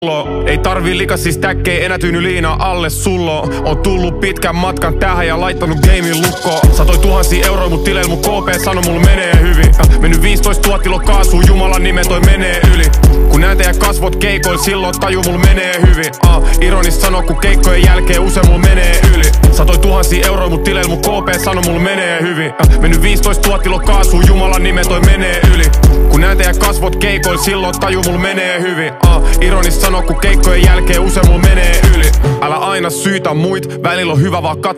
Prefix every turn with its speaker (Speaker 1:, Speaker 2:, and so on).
Speaker 1: Ei tarvii likaisia stäkkejä enää tyyny liinaa alle sullo. On tullut pitkän matkan tähän ja laittanut gamein lukkoon. Satoi tuhansia euroja mut tileil mun KP sano mulla menee hyvin. Mennyt 15 000 kilo kaasuu, Jumalan nimen toi menee yli. Kun näen teidän kasvot keikoil silloin taju mulla menee hyvin. Ironista sano kun keikkojen jälkeen usein mulla menee yli. Satoi tuhansia euroja mut tileil mun KP sano mulla menee hyvin. Mennyt 15 000 kilo kaasuu, Jumalan nimen toi menee yli. Kun näen teidän kasvot keikoil silloin taju mulla menee hyvin. Ironista sano kun keikkojen jälkeen usein mulla menee yli. Älä aina syytä muit, välillä on hyvä vaan katsoa